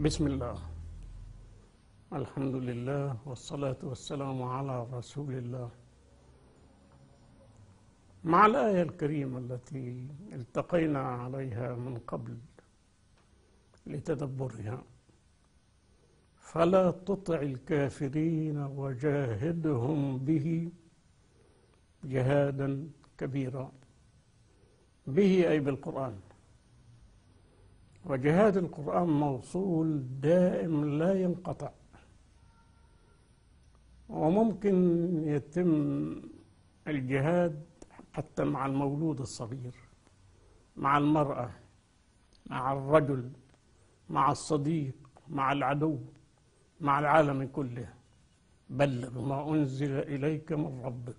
بسم الله، الحمد لله والصلاة والسلام على رسول الله. مع الآية الكريمة التي التقينا عليها من قبل لتدبرها: فلا تطع الكافرين وجاهدهم به جهادا كبيرا. به أي بالقرآن، وجهاد القرآن موصول دائم لا ينقطع، وممكن يتم الجهاد حتى مع المولود الصغير، مع المرأة، مع الرجل، مع الصديق، مع العدو، مع العالم كله. بلغ ما أنزل إليك من ربك.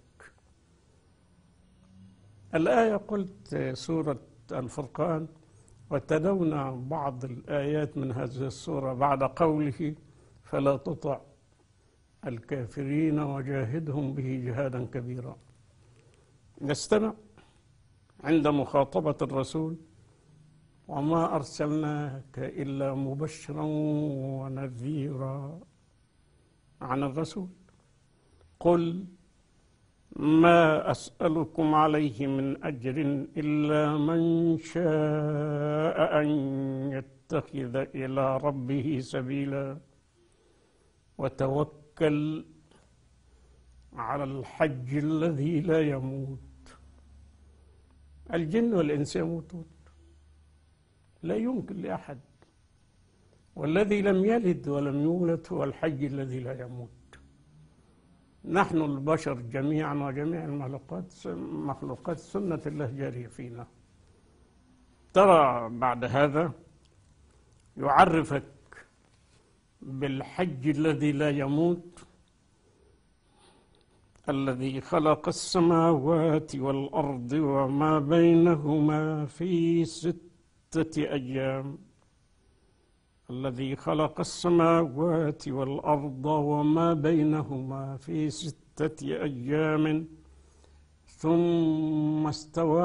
الآية قلت سورة الفرقان، وتلونا بعض الآيات من هذه السورة بعد قوله: فلا تطع الكافرين وجاهدهم به جهادا كبيرا. نستمع عند مخاطبة الرسول: وما أرسلناك إلا مبشرا ونذيرا. عن الرسول: قل ما أسألكم عليه من أجر إلا من شاء أن يتخذ إلى ربه سبيلا وتوكل على الحج الذي لا يموت. الجن والإنس يموتون، لا يمكن لأحد، والذي لم يلد ولم يولد هو الحي الذي لا يموت. نحن البشر جميعا وجميع المخلوقات سنة الله جارية فينا. ترى بعد هذا يعرفك بالحج الذي لا يموت، الذي خلق السماوات والأرض وما بينهما في 6 أيام. الذي خلق السماوات والأرض وما بينهما في 6 أيام ثم استوى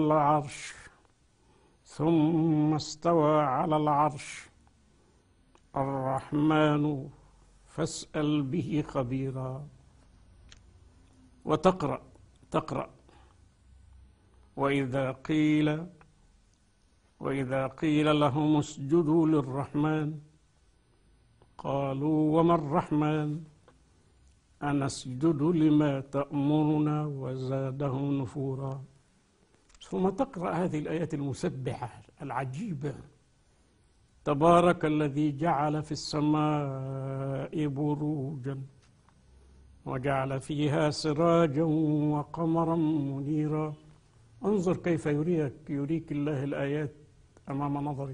على العرش الرحمن فاسأل به خبيرا. وتقرأ وإذا قيل لهم اسجدوا للرحمن قالوا وما الرحمن أنسجد لما تأمرنا وزادهم نفورا. ثم تقرأ هذه الآيات المسبحة العجيبة: تبارك الذي جعل في السماء بروجا وجعل فيها سراجا وقمرا منيرا. انظر كيف يريك الله الآيات أمام نظرك،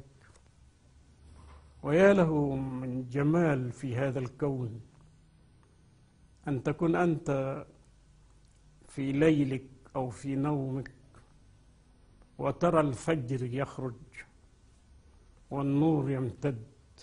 ويا له من جمال في هذا الكون أن تكون أنت في ليلك أو في نومك وترى الفجر يخرج والنور يمتد،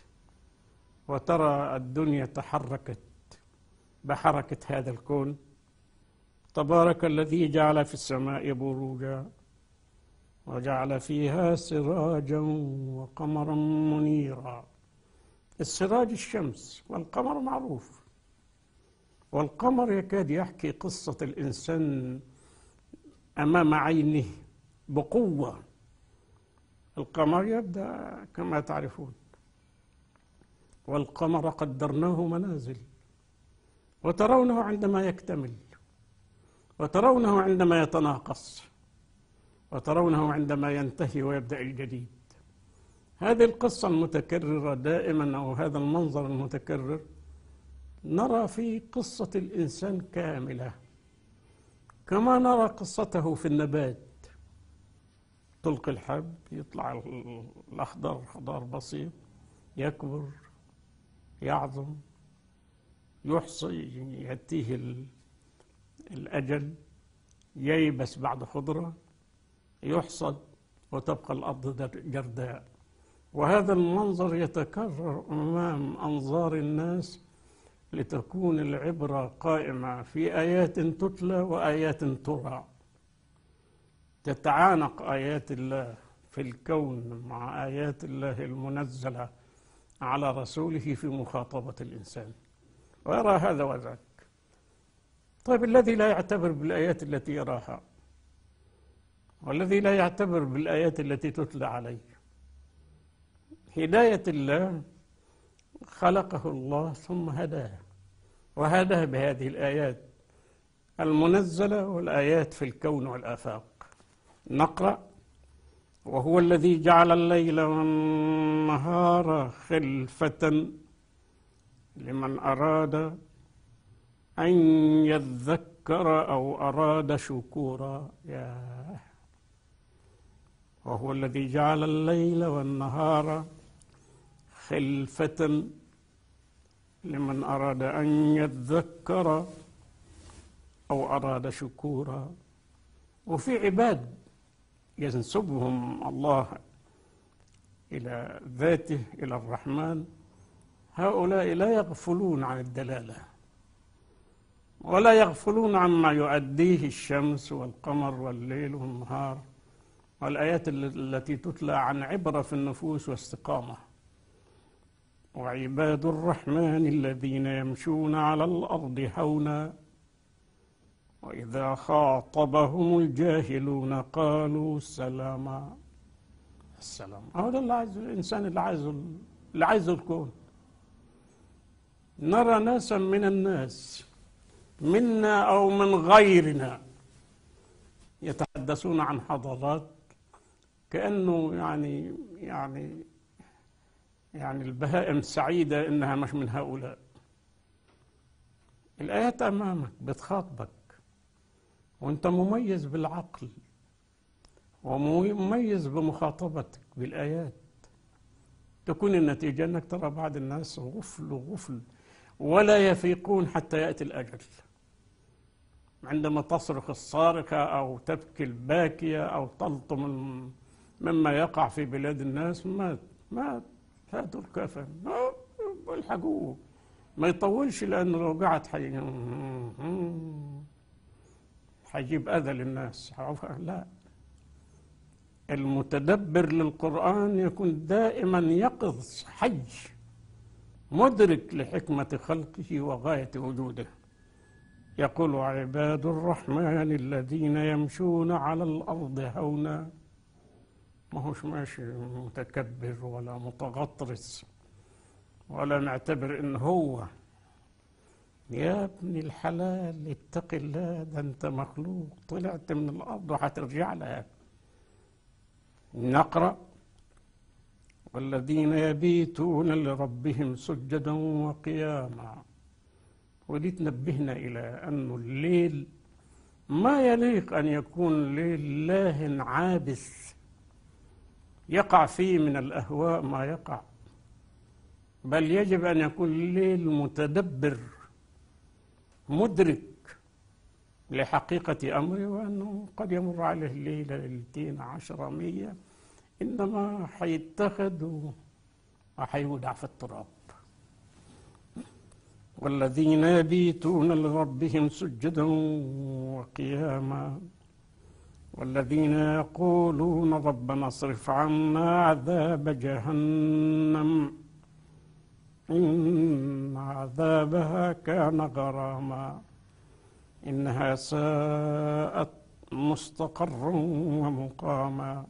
وترى الدنيا تحركت بحركة هذا الكون. تبارك الذي جعل في السماء بروجا وجعل فيها سراجا وقمرا منيرا. السراج الشمس، والقمر معروف، والقمر يكاد يحكي قصة الإنسان أمام عينه بقوة. القمر يبدأ كما تعرفون: والقمر قدرناه منازل، وترونه عندما يكتمل، وترونه عندما يتناقص، وترونه عندما ينتهي ويبدأ الجديد. هذه القصة المتكررة دائما، أو هذا المنظر المتكرر، نرى في قصة الإنسان كاملة، كما نرى قصته في النبات. تلقي الحب، يطلع الأخضر خضار بسيط، يكبر، يعظم، يحصي، يأتيه الأجل، ييبس بعد خضرة، يحصد، وتبقى الأرض جرداء. وهذا المنظر يتكرر أمام أنظار الناس لتكون العبرة قائمة في آيات تتلى وآيات ترى. تتعانق آيات الله في الكون مع آيات الله المنزلة على رسوله في مخاطبة الإنسان، ويرى هذا وذاك. طيب الذي لا يعتبر بالآيات التي يراها، والذي لا يعتبر بالآيات التي تتلى عليه، هداية الله خلقه الله ثم هداه، وهداه بهذه الآيات المنزلة والآيات في الكون والآفاق. نقرأ: وهو الذي جعل الليل والنهار خلفة لمن أراد أن يذكر أو أراد شكورا. وهو الذي جعل الليل والنهار خلفة لمن أراد أن يذكر أو أراد شكورا. وفي عباد ينسبهم الله إلى ذاته، إلى الرحمن، هؤلاء لا يغفلون عن الدلالة، ولا يغفلون عما يؤديه الشمس والقمر والليل والنهار والآيات التي تتلى عن عبرة في النفوس واستقامة. وعباد الرحمن الذين يمشون على الأرض هونا وإذا خاطبهم الجاهلون قالوا سلاما. السلام هذا اللي عايزه الإنسان، اللي عايزه الكون. نرى ناسا من الناس منا أو من غيرنا يتحدثون عن حضارات كأنه يعني البهائم السعيدة إنها مش من هؤلاء. الآيات أمامك بتخاطبك، وأنت مميز بالعقل ومميز بمخاطبتك بالآيات. تكون النتيجة أنك ترى بعض الناس غفل ولا يفيقون حتى يأتي الأجل. عندما تصرخ الصارخة أو تبكي الباكية أو تلطم مما يقع في بلاد الناس، مات هاتوا الكفن الحقوه، ما يطولش، لأنه لو قعد حيجيب أذى للناس. لا، المتدبر للقرآن يكون دائما يقظ حي مدرك لحكمة خلقه وغاية وجوده. يقول: عباد الرحمن الذين يمشون على الأرض هونا. ما هوش ماشي متكبر ولا متغطرس ولا نعتبر إن هو. يا ابن الحلال اتق الله، ده انت مخلوق، طلعت من الأرض وهترجع لها. نقرأ: والذين يبيتون لربهم سجدا وقياما. ودي تنبهنا إلى أن الليل ما يليق أن يكون ليل لاه عابس يقع فيه من الأهواء ما يقع، بل يجب أن يكون الليل متدبر مدرك لحقيقة أمره، وأنه قد يمر عليه ليلة 200 10 100 إنما حيتخذ وحيودع في التراب. والذين يبيتون لربهم سجدا وقياما. والذين يقولون ربنا اصرف عنا عذاب جهنم إن عذابها كان غراما إنها ساءت مستقرا ومقاما.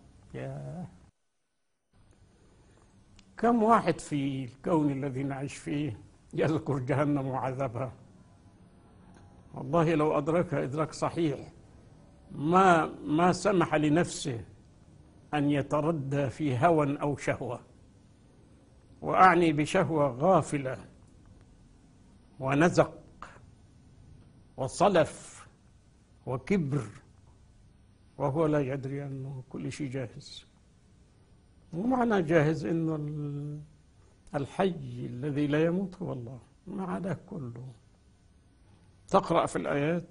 كم واحد في الكون الذي نعيش فيه يذكر جهنم وعذابها؟ والله لو أدركها إدراك صحيح ما سمح لنفسه أن يتردى في هوى أو شهوة، وأعني بشهوة غافلة ونزق وصلف وكبر، وهو لا يدري أنه كل شيء جاهز. ومعنى جاهز إنه الحي الذي لا يموت هو الله، ما عداه كله. تقرأ في الآيات: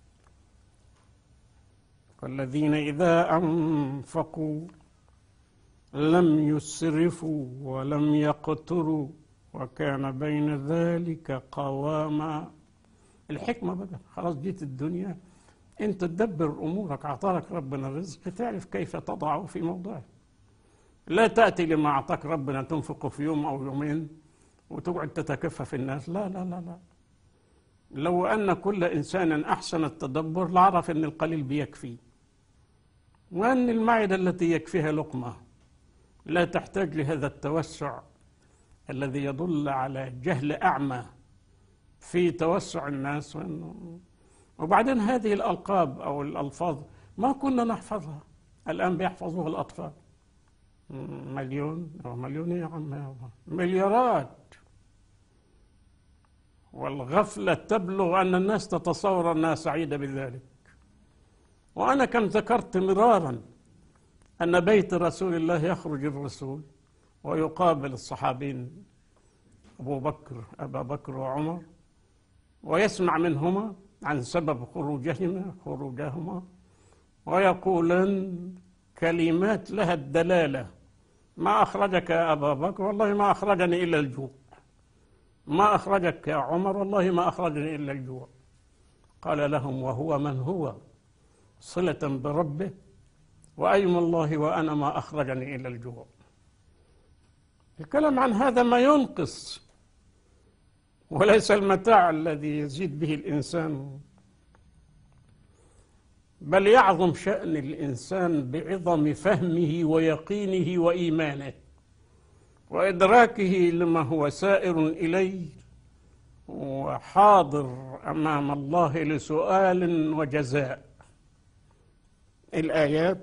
والذين إذا أنفقوا لم يسرفوا ولم يقتروا وكان بين ذلك قواما. الحكمة بقى خلاص جيت الدنيا، أنت تدبر أمورك، أعطاك ربنا الرزق، تعرف كيف تضعه في موضعه. لا تأتي لما أعطاك ربنا تنفقه في يوم أو يومين وتقعد تتكفى في الناس. لا لا لا لا، لو أن كل إنسان أحسن التدبر لعرف أن القليل بيكفي، وأن المعدة التي يكفيها لقمة لا تحتاج لهذا التوسع الذي يدل على جهل أعمى في توسع الناس. وبعدين هذه الألقاب أو الألفاظ ما كنا نحفظها، الآن بيحفظوها الأطفال. مليون أو مليون يا عم، مليارات. والغفلة تبلغ أن الناس تتصور أنها سعيدة بذلك. وأنا كم ذكرت مرارا أن بيت رسول الله يخرج الرسول ويقابل الصحابين أبا بكر وعمر، ويسمع منهما عن سبب خروجهما، ويقولن كلمات لها الدلالة: ما أخرجك يا أبا بكر؟ والله ما أخرجني إلا الجوع. ما أخرجك يا عمر؟ والله ما أخرجني إلا الجوع. قال لهم: وهو من هو صلة بربه، وأيم الله وأنا ما أخرجني إلا الجوع. الكلام عن هذا ما ينقص وليس المتاع الذي يزيد به الإنسان، بل يعظم شأن الإنسان بعظم فهمه ويقينه وإيمانه وإدراكه لما هو سائر إليه وحاضر أمام الله لسؤال وجزاء. الآيات: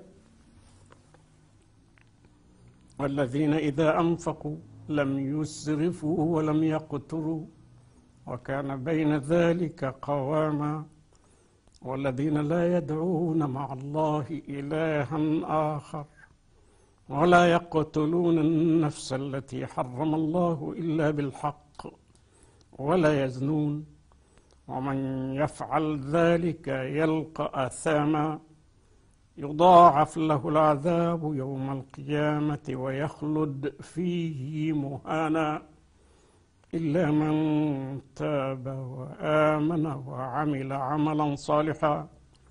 والذين إذا أنفقوا لم يسرفوا ولم يقتروا وكان بين ذلك قواما، والذين لا يدعون مع الله إلها آخر ولا يقتلون النفس التي حرم الله إلا بالحق ولا يزنون ومن يفعل ذلك يلقى أثاما يضاعف له العذاب يوم القيامة ويخلد فيه مهانا إلا من تاب وآمن وعمل عملا صالحا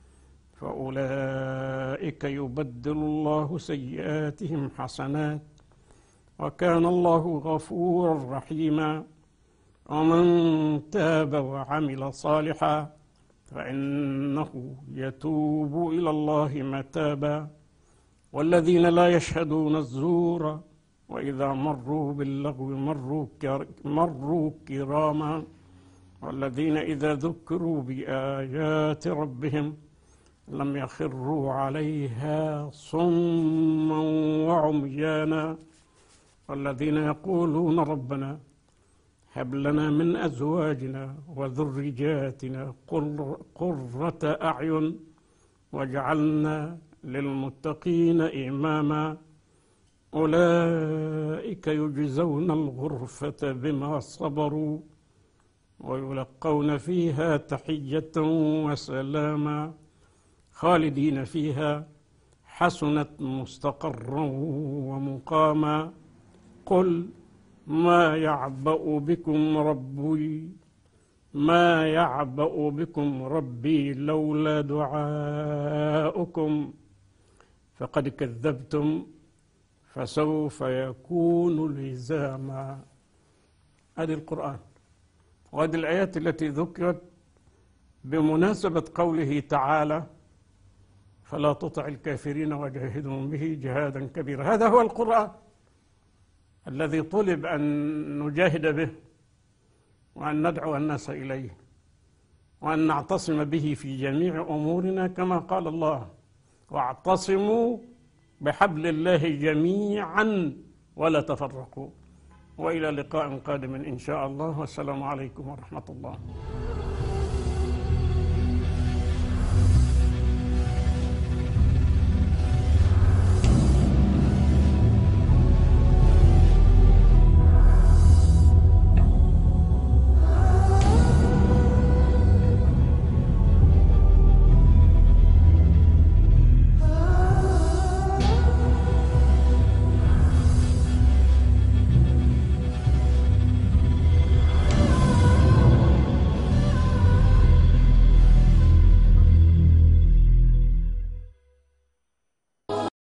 فأولئك يبدل الله سيئاتهم حسنات وكان الله غفورا رحيما ومن تاب وعمل صالحا فإنه يتوب إلى الله متابا والذين لا يشهدون الزور وإذا مروا باللغو مروا كراما والذين إذا ذكروا بآيات ربهم لم يخروا عليها صما وعميانا والذين يقولون ربنا هب لنا من أزواجنا وذرياتنا قرة أعين واجعلنا للمتقين إماما أولئك يجزون الغرفة بما صبروا ويلقون فيها تحية وسلاما خالدين فيها حسنت مستقرا ومقاما قل ما يعبأ بكم ربي لولا دعاؤكم فقد كذبتم فسوف يكون لزاما. هذه القرآن وهذه الآيات التي ذكرت بمناسبة قوله تعالى فلا تطع الكافرين وجاهدهم به جهادا كبيرا. هذا هو القرآن الذي طلب أن نجاهد به وأن ندعو الناس إليه وأن نعتصم به في جميع أمورنا كما قال الله واعتصموا بحبل الله جميعا ولا تفرقوا. وإلى لقاء قادم إن شاء الله والسلام عليكم ورحمة الله.